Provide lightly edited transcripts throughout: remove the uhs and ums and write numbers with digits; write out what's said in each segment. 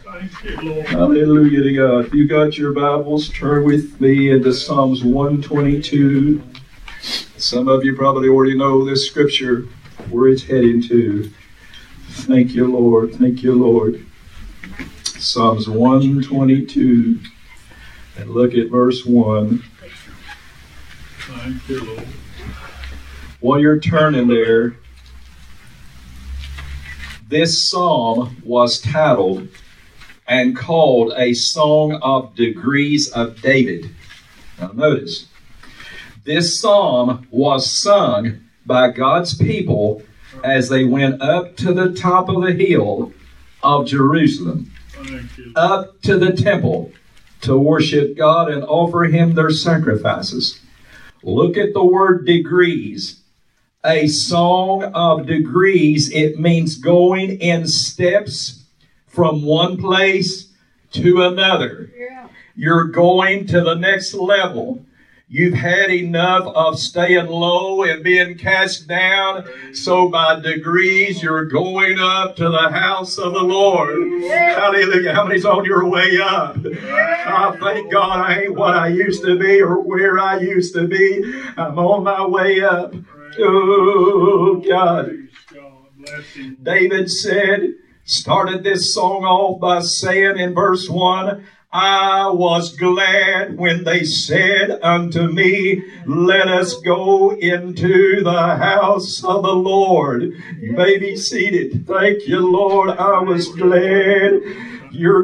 Thank you, Lord. Hallelujah to God. If you got your Bibles, turn with me into Psalms 122. Some of you probably already know this scripture, where it's heading to. Thank you, Lord. Thank you, Lord. Psalms 122. And look at verse 1. Thank you, Lord. While you're turning there, this psalm was titled and called a Song of Degrees of David. Now notice, this psalm was sung by God's people as they went up to the top of the hill of Jerusalem, up to the temple to worship God and offer Him their sacrifices. Look at the word degrees. A song of degrees, it means going in steps from one place to another. You're going to the next level. You've had enough of staying low and being cast down. So by degrees, you're going up to the house of the Lord. Hallelujah. How many's on your way up? I thank God I ain't what I used to be or where I used to be. I'm on my way up. Oh, God. David started this song off by saying in verse 1, I was glad when they said unto me, let us go into the house of the Lord. You may be seated. Thank you, Lord. I was glad. You're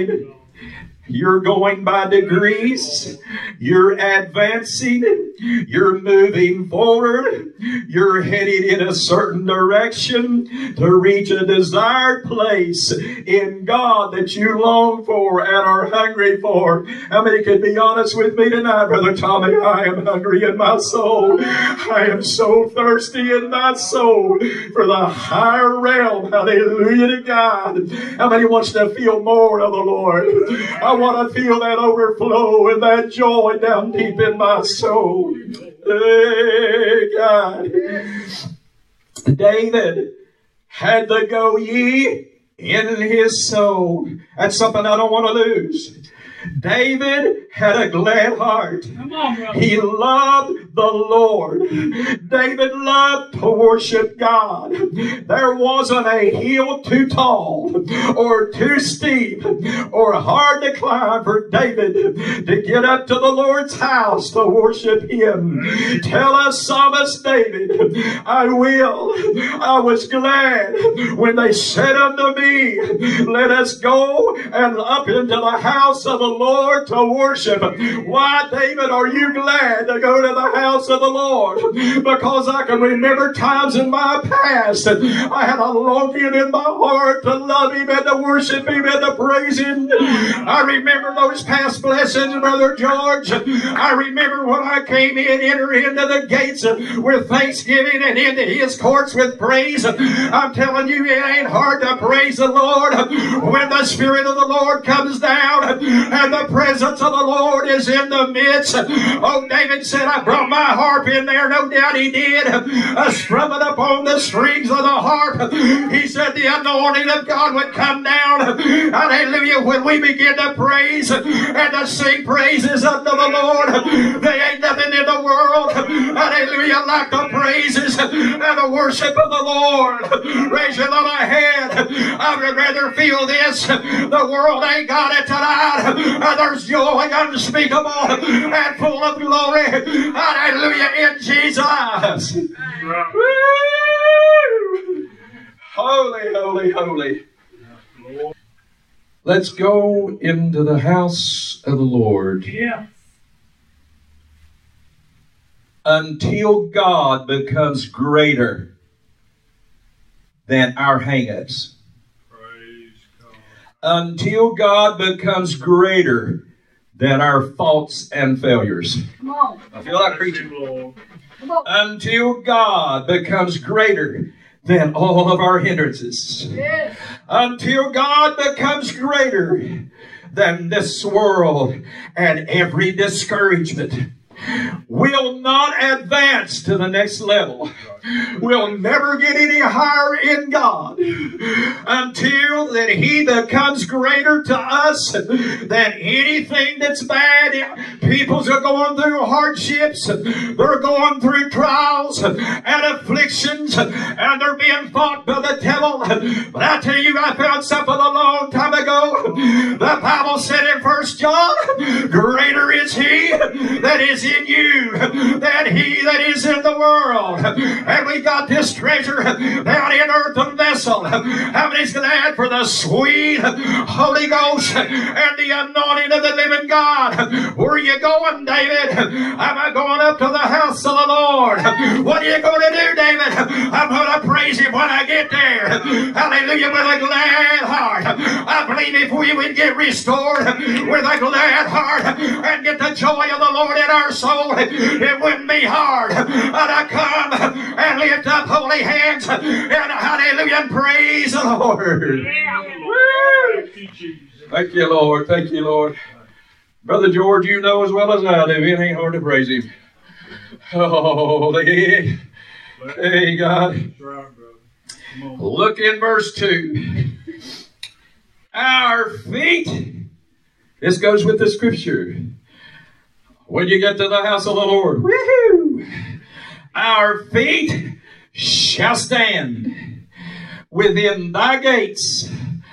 going by degrees. You're advancing. You're moving forward. You're headed in a certain direction to reach a desired place in God that you long for and are hungry for. How many could be honest with me tonight, Brother Tommy? I am hungry in my soul. I am so thirsty in my soul for the higher realm. Hallelujah to God. How many wants to feel more of the Lord? I want to feel that overflow and that joy down deep in my soul. Hey, God. David had the go ye in his soul. That's something I don't want to lose. David had a glad heart. He loved the Lord. David loved to worship God. There wasn't a hill too tall or too steep or hard to climb for David to get up to the Lord's house to worship Him. Tell us, Psalmist David, I was glad when they said unto me, let us go and up into the house of the Lord to worship. Why, David, are you glad to go to the house of the Lord? Because I can remember times in my past I had a longing in my heart to love Him and to worship Him and to praise Him. I remember those past blessings, Brother George. I remember when I came in, enter into the gates with thanksgiving and into His courts with praise. I'm telling you, it ain't hard to praise the Lord when the Spirit of the Lord comes down and the presence of the Lord is in the midst. Oh, David said, I brought my harp in there. No doubt he did. Strumming upon the strings of the harp. He said the anointing of God would come down. Hallelujah. When we begin to praise and to sing praises unto the Lord, there ain't nothing in the world, hallelujah, like the praises and the worship of the Lord. Raise your little hand. I would rather feel this. The world ain't got it tonight. There's joy unspeakable and full of glory. Hallelujah, in Jesus. Holy, holy, holy. Let's go into the house of the Lord. Yeah. Until God becomes greater than our hang-ups. Until God becomes greater than our faults and failures. Come on. I feel like preaching. Until God becomes greater than all of our hindrances. Yes. Until God becomes greater than this world and every discouragement. Will not advance to the next level will never get any higher in God until that He becomes greater to us than anything that's bad. Peoples are going through hardships. They're going through trials and afflictions, and they're being fought by the devil. But I tell you, I found something a long time ago. The Bible said in 1 John, greater is He that is in you than he that is in the world. And we got this treasure down in earthen vessel. How many's glad for the sweet Holy Ghost and the anointing of the living God? Where are you going, David? I'm going up to the house of the Lord. What are you going to do, David? I'm going to praise Him when I get there. Hallelujah, with a glad heart. I believe if we would get restored with a glad heart and get the joy of the Lord in our soul, it wouldn't be hard to come and lift up holy hands and hallelujah and praise the Lord. Thank you, Lord. Thank you, Lord. Brother George, you know as well as I do, it ain't hard to praise Him. Holy. Hey, God. Look in verse 2. Our feet. This goes with the scripture. When you get to the house of the Lord, woohoo! Our feet shall stand within thy gates,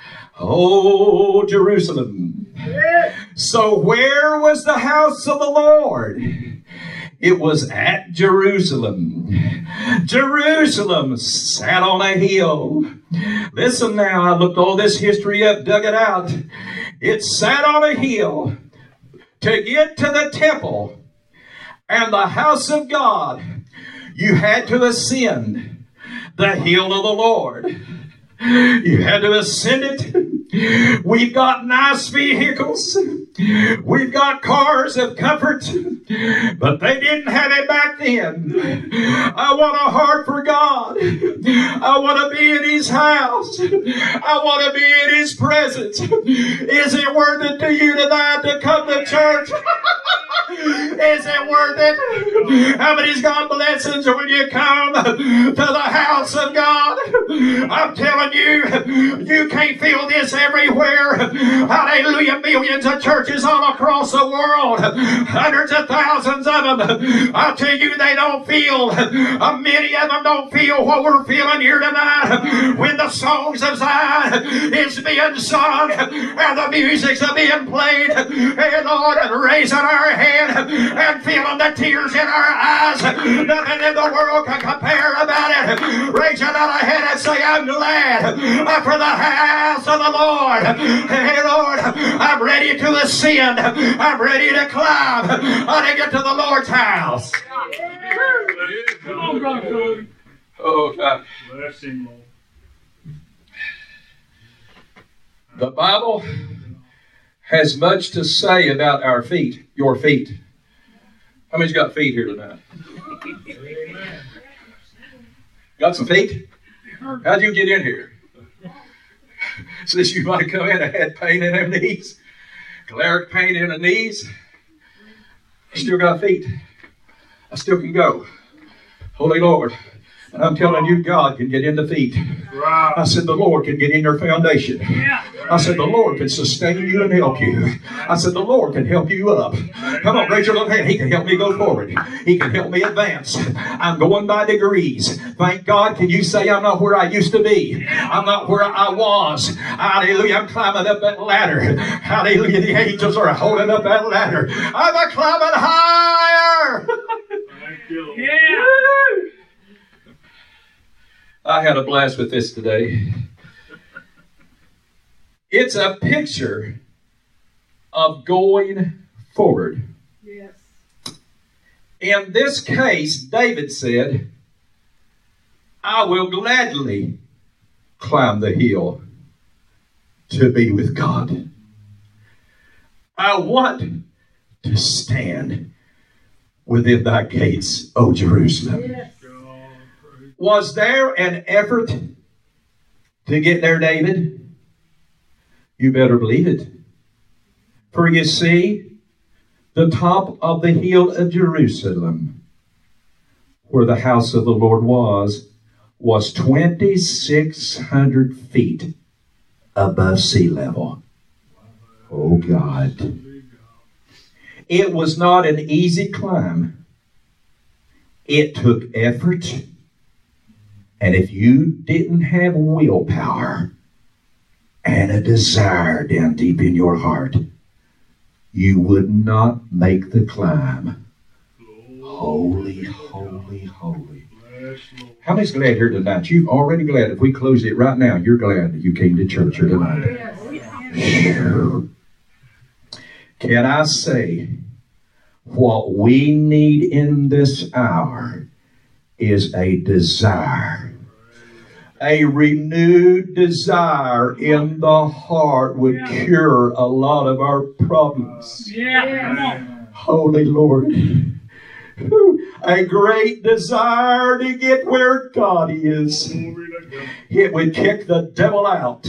O Jerusalem. So where was the house of the Lord? It was at Jerusalem. Jerusalem sat on a hill. Listen now, I looked all this history up, dug it out. It sat on a hill. To get to the temple and the house of God, you had to ascend the hill of the Lord. You had to ascend it. We've got nice vehicles. We've got cars of comfort, but they didn't have it back then. I want a heart for God. I want to be in His house. I want to be in His presence. Is it worth it to you tonight to come to church? Is it worth it? How many's got blessings when you come to the house of God? I'm telling you, you can't feel this everywhere. Hallelujah. Millions of churches all across the world. Hundreds of thousands of them. I tell you, they don't feel, many of them don't feel what we're feeling here tonight. When the songs of Zion is being sung and the music's being played, and Lord, and raising our hand and feeling the tears in our eyes. Nothing in the world can compare about it. Raise your little hand and say, I'm glad for the house of the Lord. Hey, Lord, I'm ready to ascend. I'm ready to climb to get to the Lord's house. Come on, God. Oh, God. Bless Him, Lord. The Bible has much to say about our feet, your feet. How many's got feet here tonight? Got some feet? How'd you get in here? Since you might have come in and had pain in them knees, caloric pain in the knees, I still got feet. I still can go. Holy Lord. And I'm telling you, God can get in the feet. I said, the Lord can get in your foundation. I said, the Lord can sustain you and help you. I said, the Lord can help you up. Come on, raise your little hand. He can help me go forward. He can help me advance. I'm going by degrees. Thank God. Can you say I'm not where I used to be? I'm not where I was. Hallelujah. I'm climbing up that ladder. Hallelujah. The angels are holding up that ladder. I'm a climbing higher. Yeah. I had a blast with this today. It's a picture of going forward. Yes. In this case, David said, I will gladly climb the hill to be with God. I want to stand within thy gates, O Jerusalem. Yes. Was there an effort to get there, David? You better believe it. For you see, the top of the hill of Jerusalem where the house of the Lord was 2,600 feet above sea level. Oh God. It was not an easy climb. It took effort. And if you didn't have willpower and a desire down deep in your heart, you would not make the climb. Holy, holy, holy. How many's glad here tonight? You're already glad. If we close it right now, you're glad that you came to church here tonight. Can I say, what we need in this hour is a desire. A renewed desire in the heart would cure a lot of our problems. Holy Lord. A great desire to get where God is. It would kick the devil out.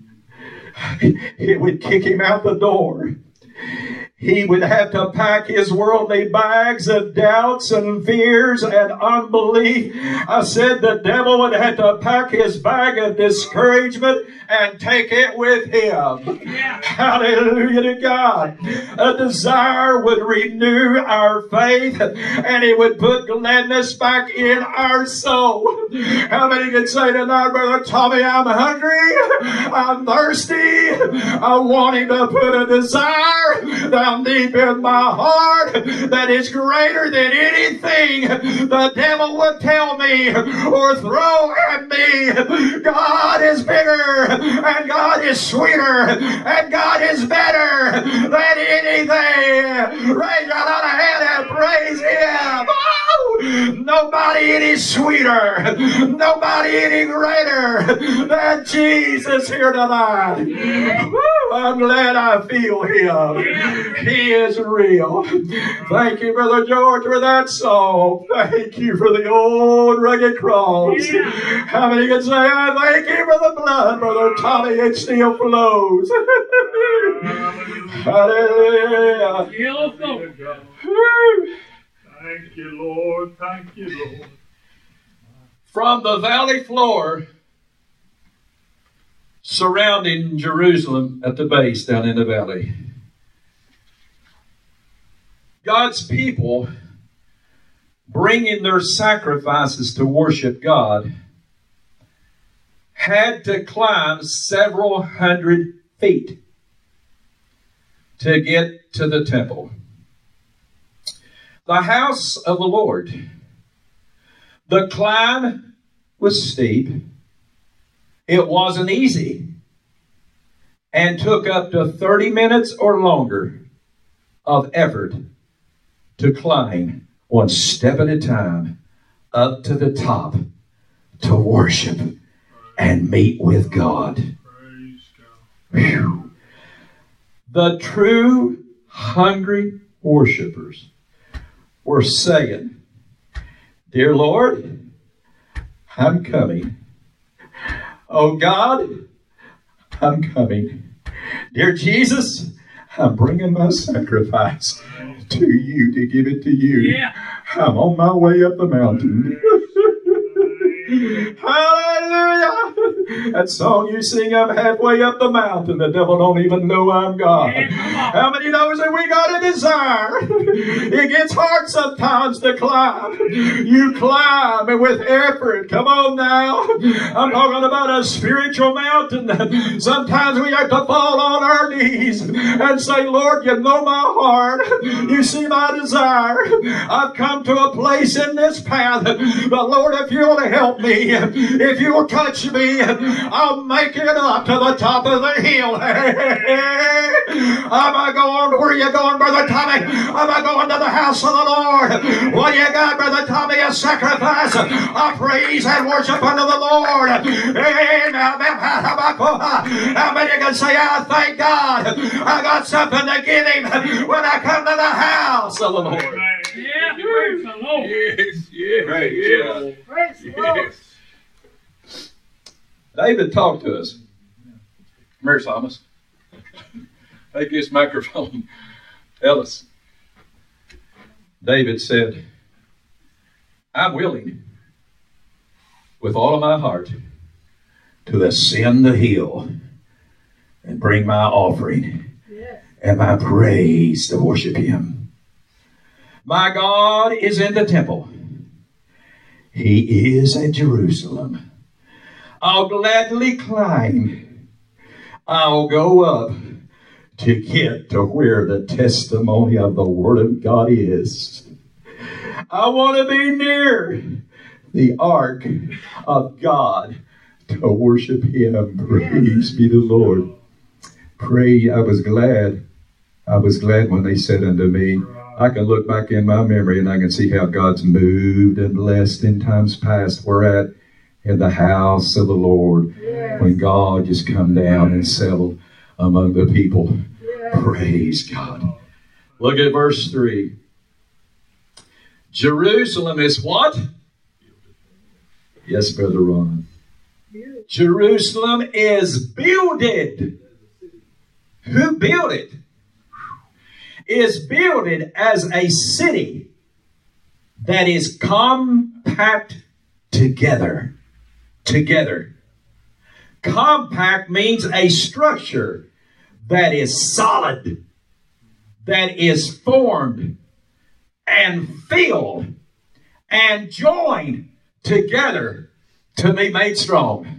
It would kick him out the door. He would have to pack his worldly bags of doubts and fears and unbelief. I said the devil would have to pack his bag of discouragement and take it with him. Hallelujah to God. A desire would renew our faith, and it would put gladness back in our soul. How many can say tonight, Brother Tommy, I'm hungry, I'm thirsty, I want him to put a desire down deep in my heart that is greater than anything the devil would tell me or throw at me. God is bigger, and God is sweeter, and God is better than anything. Raise your little hand and praise Him. Oh, nobody any sweeter, nobody any greater than Jesus here tonight. Woo, I'm glad I feel Him. He is real. Thank you, Brother George, for that song. Thank you for the old rugged cross. How many can say, I thank you for the blood, Brother Tommy, it still flows. Hallelujah. Thank you, Lord. Thank you, Lord. From the valley floor surrounding Jerusalem at the base down in the valley, God's people bringing their sacrifices to worship God had to climb several hundred feet to get to the temple. The house of the Lord. The climb was steep. It wasn't easy, and took up to 30 minutes or longer of effort to climb one step at a time up to the top to worship and meet with God. Whew. The true hungry worshipers were saying, Dear Lord, I'm coming. Oh God, I'm coming. Dear Jesus, I'm bringing my sacrifice to you to give it to you. I'm on my way up the mountain. Hallelujah. That song you sing, I'm halfway up the mountain. The devil don't even know I'm God. How many knows that we got a desire? It gets hard sometimes to climb. You climb and with effort. Come on now. I'm talking about a spiritual mountain. Sometimes we have to fall on our knees and say, Lord, you know my heart. You see my desire. I've come to a place in this path. But Lord, if you want to help me, if you will touch me, I'll make it up to the top of the hill. Am I going? Where are you going, Brother Tommy? Am I going to the house of the Lord? What do you got, Brother Tommy? A sacrifice of praise and worship unto the Lord. Amen. How many can say, I thank God I got something to give Him when I come to the house of the Lord? Yeah, praise the Lord. Yes, yes, Praise yes. the Lord. Yes. David talked to us. Come here, Thomas. Take this microphone. Tell us. David said, I'm willing with all of my heart to ascend the hill and bring my offering and my praise to worship Him. My God is in the temple. He is at Jerusalem. I'll gladly climb. I'll go up to get to where the testimony of the Word of God is. I want to be near the ark of God to worship Him. Praise be the Lord. Pray. I was glad when they said unto me, I can look back in my memory and I can see how God's moved and blessed in times past. We're at in the house of the Lord when God just come down and settled among the people. Praise God. Look at verse 3. Jerusalem is what? Yes, Brother Ron. Jerusalem is builded. Who built it? Is builded as a city that is compact together. Together. Compact means a structure that is solid, that is formed and filled and joined together to be made strong.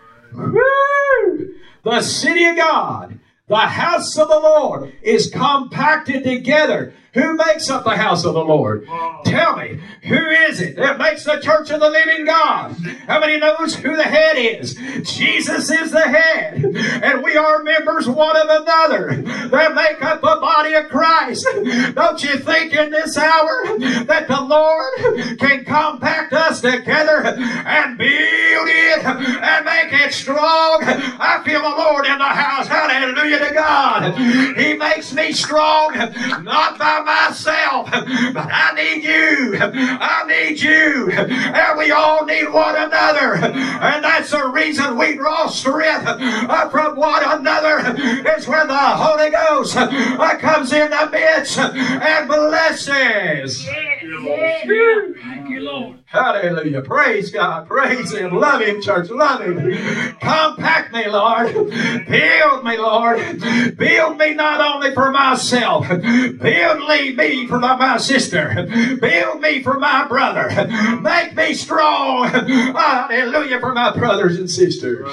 Woo! The city of God, the house of the Lord, is compacted together. Who makes up the house of the Lord? Tell me, who is it that makes the church of the living God? How many knows who the head is? Jesus is the head, and we are members one of another that make up the body of Christ. Don't you think in this hour that the Lord can compact us together and build it and make it strong? I feel the Lord in the house. Hallelujah to God. He makes me strong, not by myself, but I need you. I need you. And we all need one another. And that's the reason we draw strength from one another. It's when the Holy Ghost comes in the midst and blesses. Thank you, Lord. Hallelujah. Praise God. Praise Him. Love Him, church. Love Him. Compact me, Lord. Build me, Lord. Build me not only for myself. Build me for my sister. Build me for my brother. Make me strong. Hallelujah for my brothers and sisters.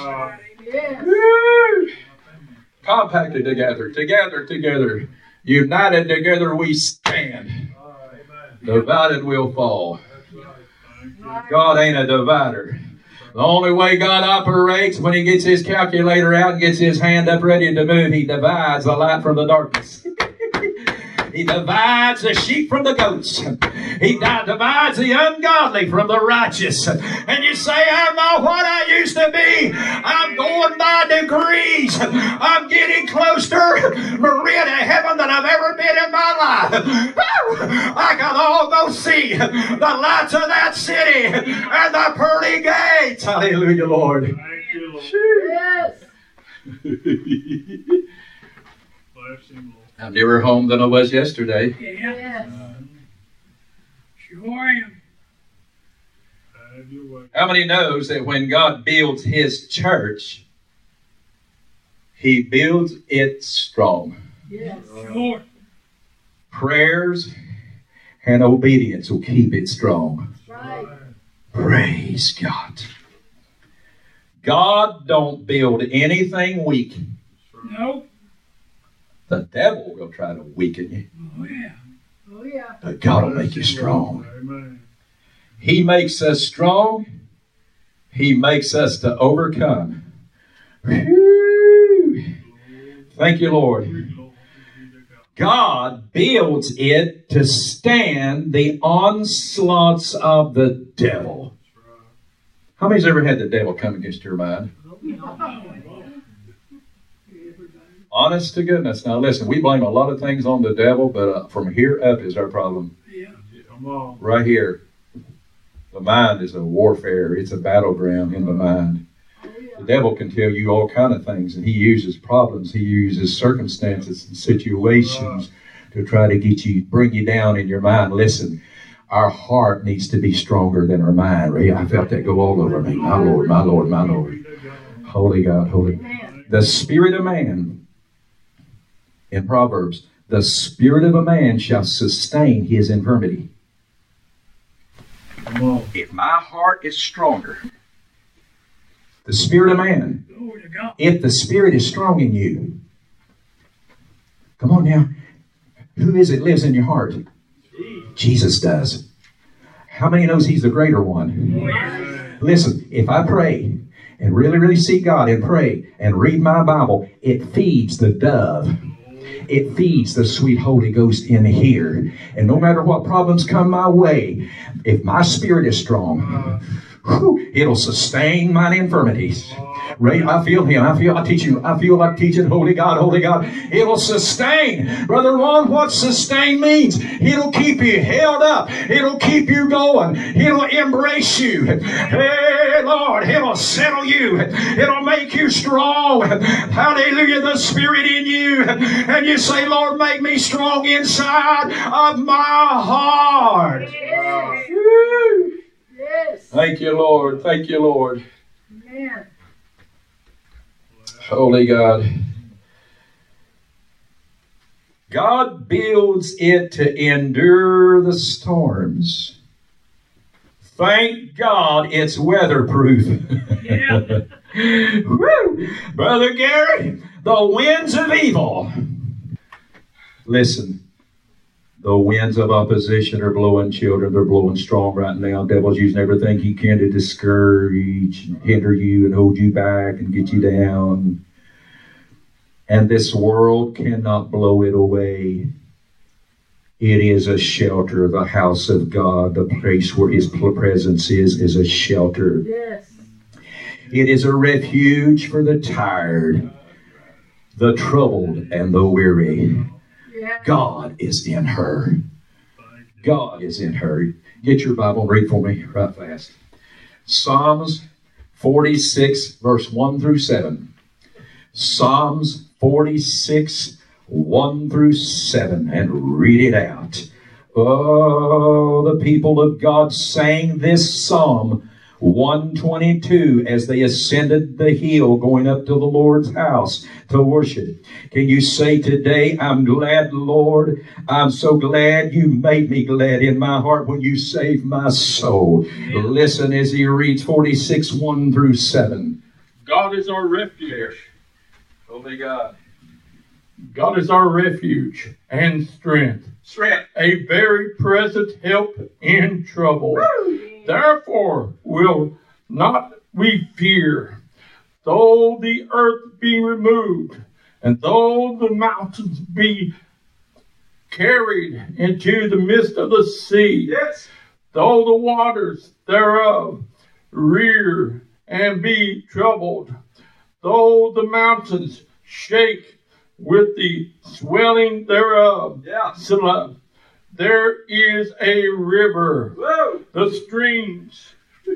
Woo. Compacted together. Together. United together we stand. Divided we'll fall. God ain't a divider. The only way God operates when He gets His calculator out and gets His hand up ready to move, He divides the light from the darkness. He divides the sheep from the goats. He divides the ungodly from the righteous. And you say, I'm not what I used to be. I'm going by degrees. I'm getting closer, Maria, to heaven than I've ever been in my life. I can almost see the lights of that city and the pearly gates. Hallelujah, Lord. Thank you, Lord. Yes. Bless Him, Lord. I'm nearer home than I was yesterday. Yes. Sure am. Have your way. How many knows that when God builds His church, He builds it strong? Yes. Sure. Prayers and obedience will keep it strong. Right. Praise God. God don't build anything weak. Nope. The devil will try to weaken you, Oh, yeah. Oh, yeah. but God will make you strong. Amen. He makes us strong. He makes us to overcome. Whew. Thank you, Lord. God builds it to stand the onslaughts of the devil. How many's ever had the devil come against your mind? Honest to goodness. Now listen, we blame a lot of things on the devil, but from here up is our problem. Yeah. Come on. Right here. The mind is a warfare. It's a battleground in the mind. The devil can tell you all kind of things, and he uses problems. He uses circumstances and situations to try to get you, bring you down in your mind. Listen, Our heart needs to be stronger than our mind. Ray, I felt that go all over me. My Lord, my Lord, my Lord. Holy God, holy. The spirit of man, in Proverbs, the spirit of a man shall sustain his infirmity. If my heart is stronger, the spirit of man, if the spirit is strong in you, come on now, who is it lives in your heart? Jesus does. How many knows he's the greater one? Listen, if I pray and really, really seek God and pray and read my Bible, it feeds the dove. It feeds the sweet Holy Ghost in here. And no matter what problems come my way, if my spirit is strong, it'll sustain mine infirmities. Ray, I feel him. I feel like teaching. Holy God, holy God. It'll sustain. Brother Ron, what sustain means? It'll keep you held up. It'll keep you going. It'll embrace you. Hey, Lord, it'll settle you. It'll make you strong. Hallelujah, the Spirit in you. And you say, Lord, make me strong inside of my heart. Yes. Yes. Thank you, Lord. Thank you, Lord. Amen. Holy God. God builds it to endure the storms. Thank God it's weatherproof. Yeah. Woo! Brother Gary, the winds of evil. Listen, the winds of opposition are blowing, children. They're blowing strong right now. Devil's using everything he can to discourage, and hinder you, and hold you back, and get you down. And this world cannot blow it away. It is a shelter. The house of God, the place where His presence is a shelter. Yes. It is a refuge for the tired, the troubled, and the weary. Yeah. God is in her. God is in her. Get your Bible and read for me right fast. Psalms 46, verse 1 through 7. Psalms 46, 1 through 7. And read it out. Oh, the people of God sang this Psalm 122 as they ascended the hill going up to the Lord's house to worship. Can you say today, I'm glad, Lord. I'm so glad you made me glad in my heart when you saved my soul. Yeah. Listen as he reads 46, 1 through 7. God is our refuge. Holy God. God is our refuge and strength. A very present help in trouble. Woo! Therefore will not we fear, though the earth be removed, and though the mountains be carried into the midst of the sea, yes, though the waters thereof rear and be troubled, though the mountains shake with the swelling thereof. Yeah. Selah. There is a river. Whoa. The streams.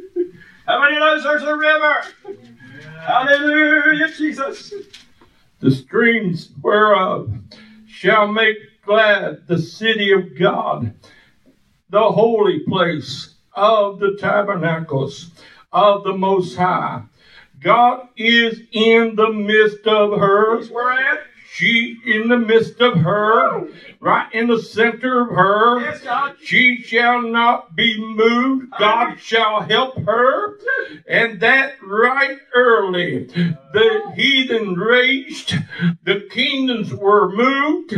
How many knows there's a river? Yeah. Hallelujah, Jesus. The streams whereof shall make glad the city of God, the holy place of the tabernacles of the Most High. God is in the midst of her. Where at? She in the midst of her, right in the center of her. Yes, God. She shall not be moved. God shall help her. And that right early. The heathen raged. The kingdoms were moved.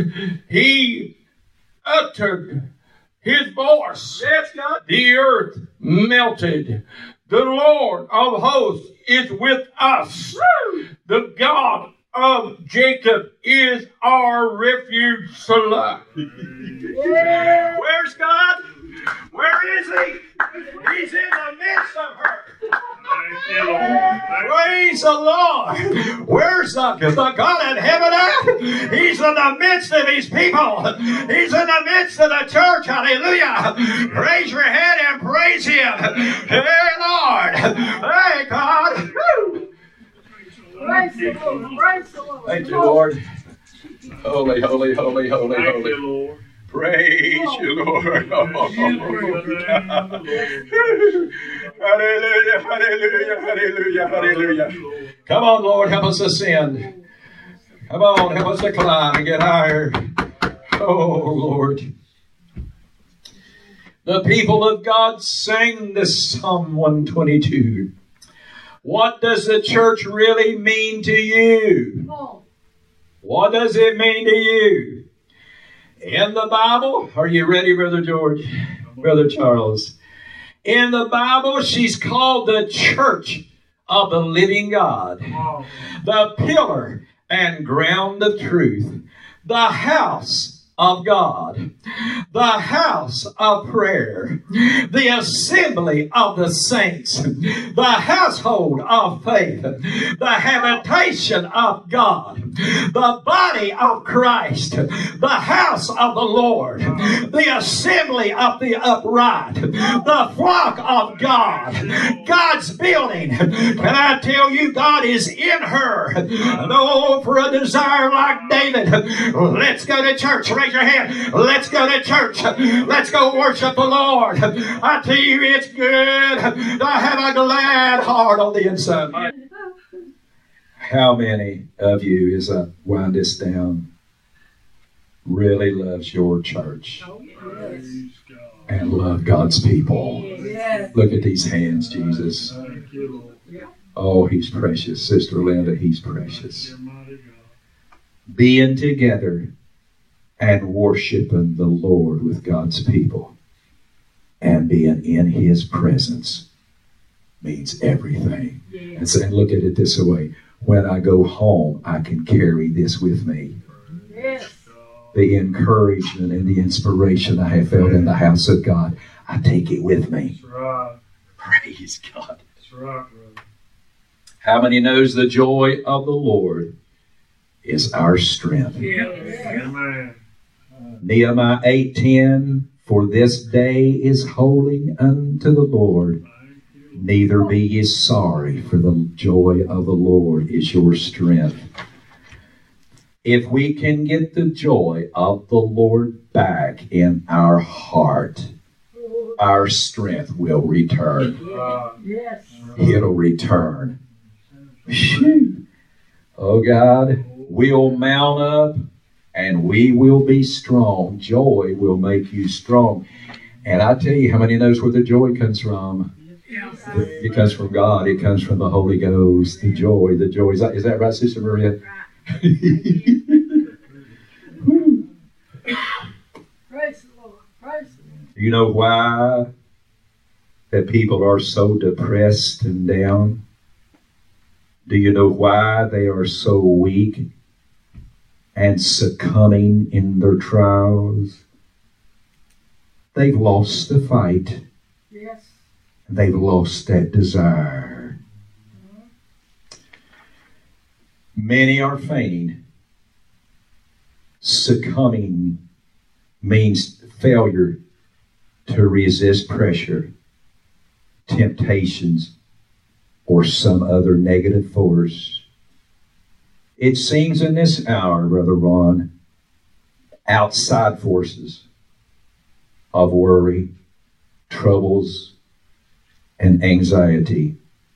He uttered his voice. Yes, God. The earth melted. The Lord of hosts is with us. Woo! The God of Jacob is our refuge. Selah. Yeah. Where's God? Where is He? He's in the midst of her. Thank you, Lord. Praise the Lord. Where's the God in heaven at? He's in the midst of His people. He's in the midst of the church. Hallelujah. Raise your head and praise Him. Hey, Lord. Hey, God. Woo. Praise the Lord. Praise the Lord. Thank you, Lord. Holy, holy, holy, holy, Thank holy. you, Lord. Praise you, Lord. Hallelujah, hallelujah, hallelujah, hallelujah. Come on, Lord, help us ascend. Come on, help us to climb and get higher. Oh, Lord. The people of God sang this Psalm 122. What does the church really mean to you? What does it mean to you? In the Bible, are you ready, Brother George? Brother Charles? In the Bible, she's called the church of the living God, the pillar and ground of truth, the house of God, the house of prayer, the assembly of the saints, the household of faith, the habitation of God, the body of Christ, the house of the Lord, the assembly of the upright, the flock of God, God's building. Can I tell you, God is in her. And oh, for a desire like David, let's go to church. Raise your hand. Let's go to church. Let's go worship the Lord. I tell you, it's good to have a glad heart on the inside. How many of you, as I wind this down, really loves your church and love God's people? Look at these hands, Jesus. Oh, He's precious. Sister Linda, He's precious. Being together and worshiping the Lord with God's people and being in His presence means everything. And saying, look at it this way. When I go home, I can carry this with me. The encouragement and the inspiration I have felt in the house of God, I take it with me. That's right. Praise God. That's right, brother. How many knows the joy of the Lord is our strength? Amen. Nehemiah 8:10, for this day is holy unto the Lord. Neither be ye sorry, for the joy of the Lord is your strength. If we can get the joy of the Lord back in our heart, our strength will return. Yes. It'll return. Phew. Oh God, we'll mount up and we will be strong. Joy will make you strong. And I tell you, how many knows where the joy comes from? It comes from God. It comes from the Holy Ghost. The joy. Is that right, Sister Maria? Praise the Lord. Praise the Lord. You know why that people are so depressed and down? Do you know why they are so weak and succumbing in their trials? They've lost the fight. Yes. They've lost that desire. Many are fainting. Succumbing means failure to resist pressure, temptations, or some other negative force. It seems in this hour, Brother Ron, outside forces of worry, troubles, and anxiety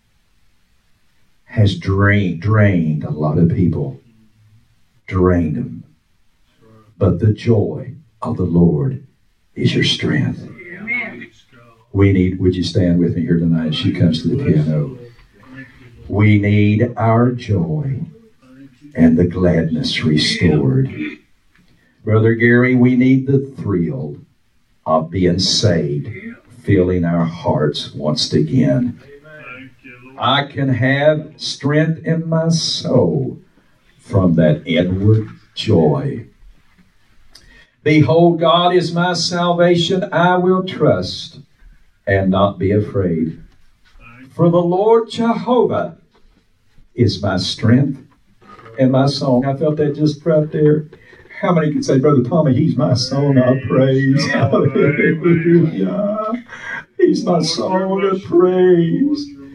has drained a lot of people. Drained them. But the joy of the Lord is your strength. Amen. Would you stand with me here tonight as she comes to the piano? We need our joy and the gladness restored. Brother Gary, we need the thrill of being saved, filling our hearts once again. I can have strength in my soul from that inward joy. Behold, God is my salvation. I will trust and not be afraid. For the Lord Jehovah is my strength and my song. I felt that just right there. How many can say, Brother Tommy, He's my song of praise. Hallelujah. He's my song of praise.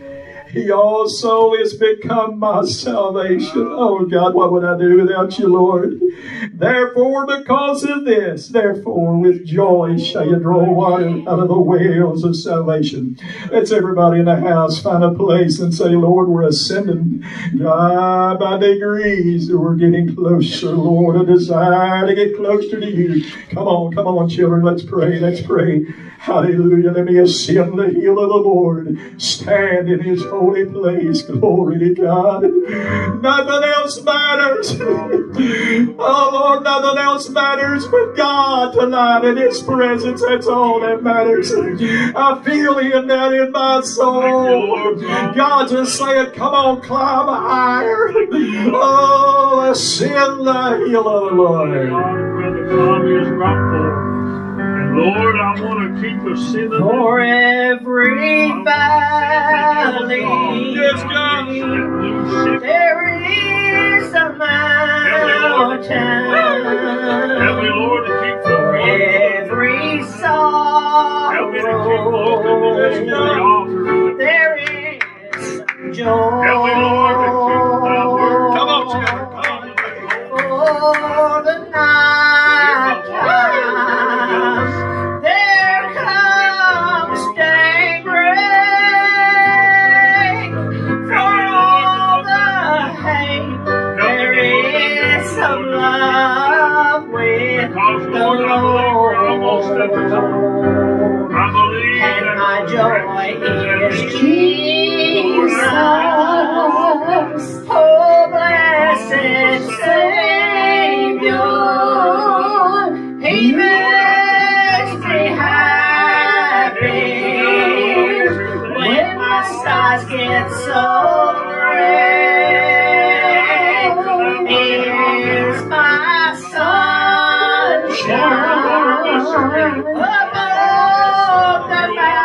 He also has become my salvation. Oh God, what would I do without you, Lord? Therefore, because of this, therefore, with joy shall you draw water out of the wells of salvation. Let's everybody in the house find a place and say, Lord, we're ascending by degrees. We're getting closer, Lord. A desire to get closer to you. Come on, children. Let's pray. Let's pray. Hallelujah. Let me ascend the hill of the Lord. Stand in his holy place. Glory to God. Nothing else matters. Oh Lord, nothing else matters but God tonight in his presence. That's all that matters. I feel him down in my soul. God's just saying, come on, climb higher. Oh, ascend the hill of the Lord. Brother Tommy is brought forth. And Lord, I want to keep ascending. For every valley, Yes, God. there is a mountain. Help me, Lord, to keep For every Help me to keep looking to this sorrow, altar. there is joy. Help me, Lord, to keep thy word. Come on, children. Come on. For the night time, there comes daybreak. For all the hate, there is some love with Because, the Lord, I believe we're almost at the top. Lord. I believe And that my joy is Jesus. Oh, blessed Savior, He makes me happy when my skies get so gray. He is my sunshine above the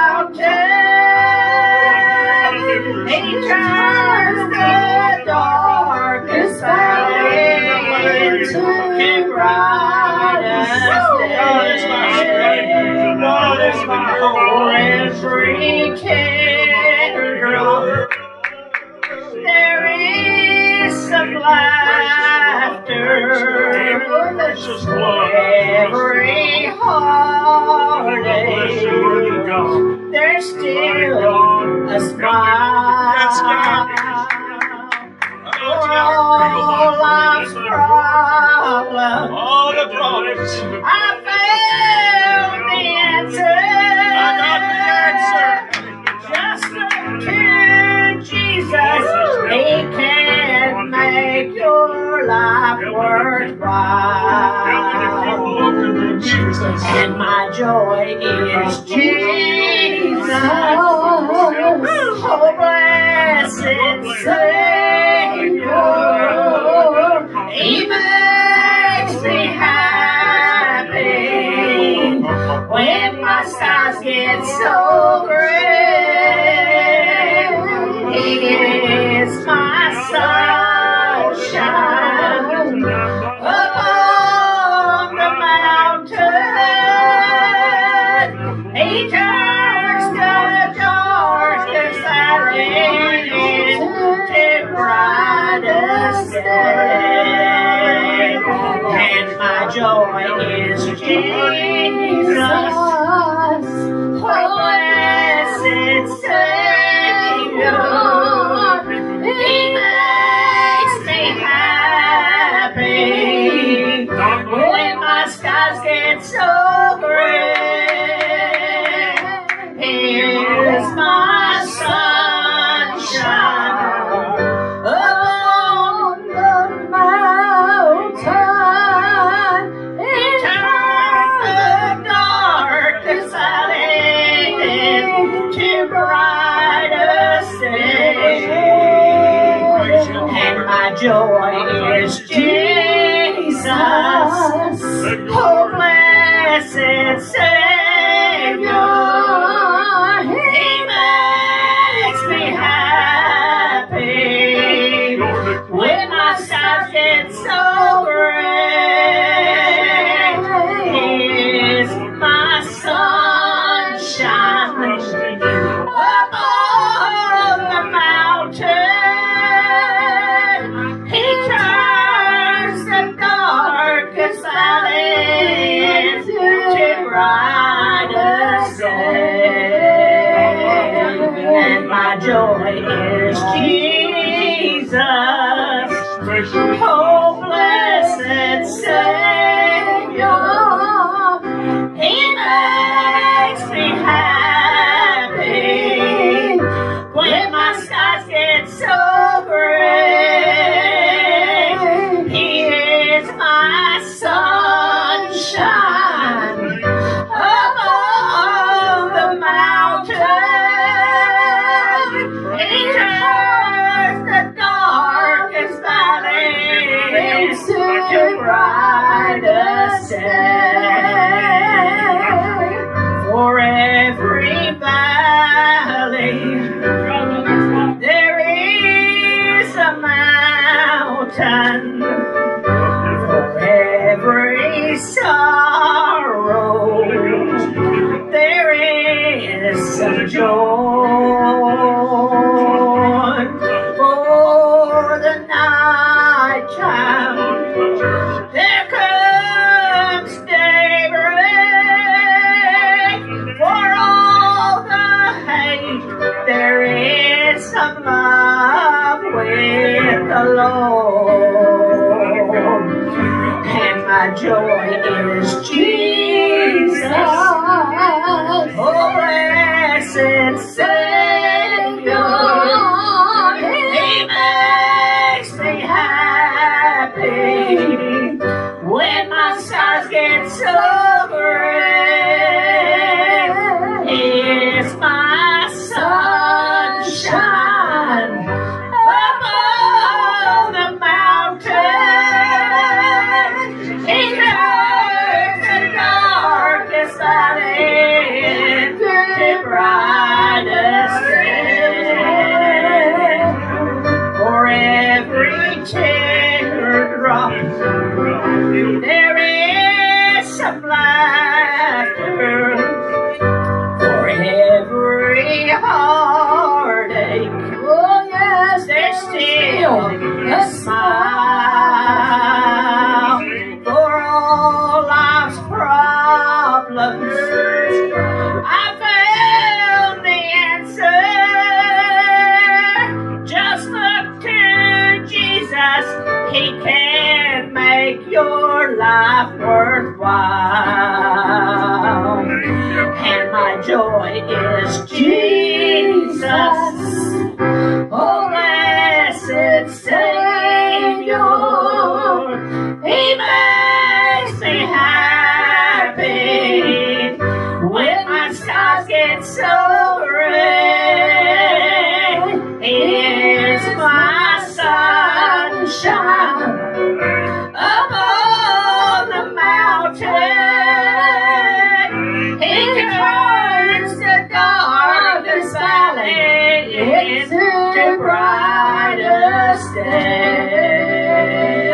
mountain. He turns the darkest valley into brightest day. God is my For hope. every teardrop, there is some laughter. precious blood. Every heartache, there's still a smile. For all life's problems, All the problems. I found the answer. I got the answer. Just look to Jesus. He can make your life worthwhile. Jesus. And my joy is Jesus. Oh, blessed Savior. He makes me happy when my skies get so gray. He is my sunshine above the mountain. He turns the darkest valley into brightest day. And my joy is Jesus. Oh, blessed Savior. He makes me happy when my skies get so gray. He is my sunshine on the mountain. He turned the darkest valley into brightest day. And my joy is Jesus. Oh, blessed Savior. He makes me happy when my skies get so gray. He is my sunshine above the mountain. my joy is Jesus. Especially Oh, blessed Savior, He makes me happy when my skies get so gray. He is my sunshine above the mountain. He turns the darkest valley to brightest day. For every valley there is a mountain. For every sorrow there is some joy. For the night time there comes daybreak. For all the hate there is some love with the Lord. And my joy is Jesus. Oh, blessed Savior, He makes me happy when my skies get so gray. He is my sunshine above the mountain. He turns the darkest valley to brightest day. For every teardrop there is some laughter. For every heartache, oh yes, there's still a smile. For all life's problems, I found the answer. Just look to Jesus. He can make your life worthwhile. And my joy is Jesus. Oh, blessed Savior, He makes me happy when my skies get so gray. He is my sunshine above the mountain. He turns the darkest valley into brightest day.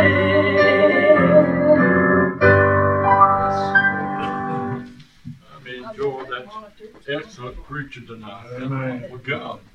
I mean, Joel, that's excellent preaching tonight. Amen. With God.